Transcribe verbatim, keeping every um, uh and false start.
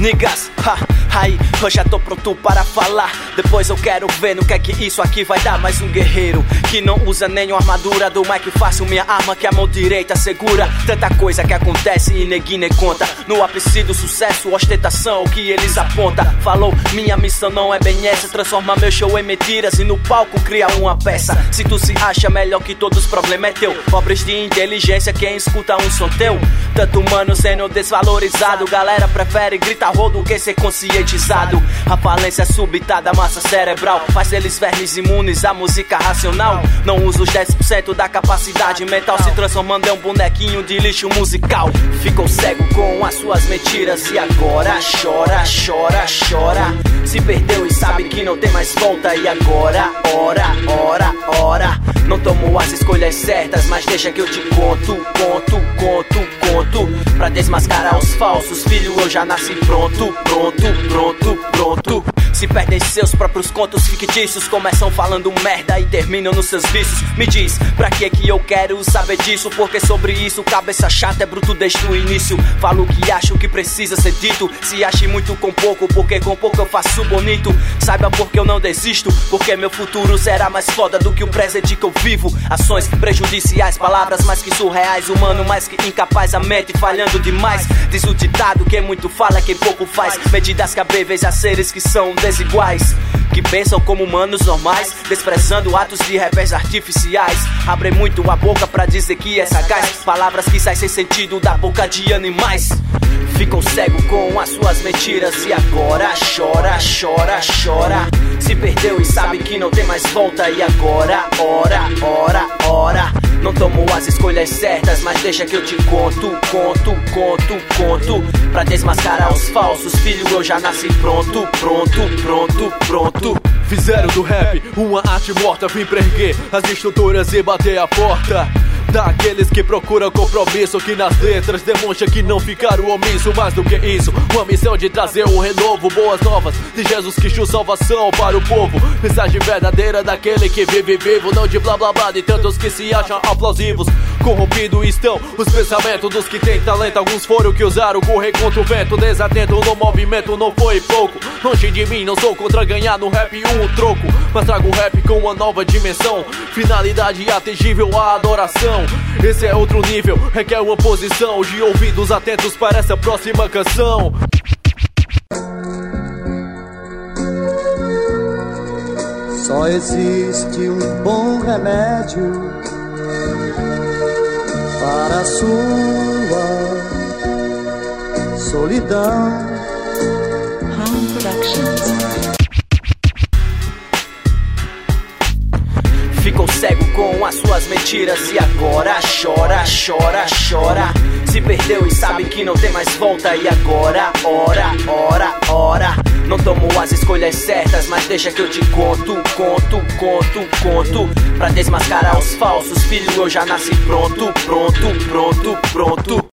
niggas, ha, aí eu já tô pronto para falar. Depois eu quero ver no que é que isso aqui vai dar. Mais um guerreiro que não usa nenhuma armadura. Do Mike faço minha arma que a mão direita segura. Tanta coisa que acontece e neguinho nem conta. No ápice do sucesso, ostentação, o que eles apontam. Falou, minha missão não é bem essa. Transforma meu show em mentiras e no palco cria uma peça. Se tu se acha melhor que todos, problema é teu. Pobres de inteligência, quem escuta um som teu. Tanto humano sendo desvalorizado. Galera prefere gritar rodo que ser conscientizado. A falência súbita da massa cerebral faz eles vermes imunes à música racional. Não usa os dez por cento da capacidade mental, se transformando em um bonequinho de lixo musical. Ficou cego com as suas mentiras e agora chora, chora, chora. Se perdeu e sabe que não tem mais volta. E agora, ora, ora, ora. Não tomou as escolhas certas, mas deixa que eu te conto, conto, conto, conto. Pra desmascarar os falsos, filho, eu já nasci pronto, pronto, pronto, pronto. Se perdem seus próprios contos fictícios, começam falando merda e terminam nos seus vícios. Me diz, pra que que eu quero saber disso? Porque sobre isso, cabeça chata é bruto desde o início. Falo o que acho que precisa ser dito. Se ache muito com pouco, porque com pouco eu faço bonito. Saiba porque eu não desisto, porque meu futuro será mais foda do que o presente que eu vivo. Ações prejudiciais, palavras mais que surreais. Humano mais que incapaz, a mente falhando demais. Diz o ditado, quem muito fala é quem pouco faz. Medidas cabíveis a seres que são desiguais, que pensam como humanos normais, desprezando atos de revés artificiais. Abre muito a boca pra dizer que é sagaz. Palavras que saem sem sentido da boca de animais. Ficam cego com as suas mentiras e agora chora, chora, chora. Se perdeu e sabe que não tem mais volta. E agora, ora, ora, ora. Não tomou as escolhas certas, mas deixa que eu te conto, conto, conto, conto. Pra desmascarar os falsos, filho, eu já nasci pronto, pronto, pronto, pronto. Fizeram do rap uma arte morta. Vim pra erguer as estruturas e bater a porta daqueles que procuram compromisso, que nas letras demonstra que não ficaram omisso. Mais do que isso, uma missão de trazer um renovo, boas novas de Jesus Cristo, salvação para o povo. Mensagem verdadeira daquele que vive vivo, não de blá blá blá de tantos que se acham aplausivos. Corrompidos estão os pensamentos dos que têm talento. Alguns foram que usaram correr contra o vento. Desatento no movimento não foi pouco. Longe de mim, não sou contra ganhar no rap um troco, mas trago o rap com uma nova dimensão. Finalidade atingível, a adoração. Esse é outro nível, requer uma posição de ouvidos atentos para essa próxima canção. Só existe um bom remédio para a sua solidão. Home Productions. Ficou cego com as suas mentiras e agora chora, chora, chora. Se perdeu e sabe que não tem mais volta. E agora, ora, ora, ora. Não tomou as escolhas certas, mas deixa que eu te conto, conto, conto, conto. Pra desmascarar os falsos, filho, eu já nasci pronto, pronto, pronto, pronto.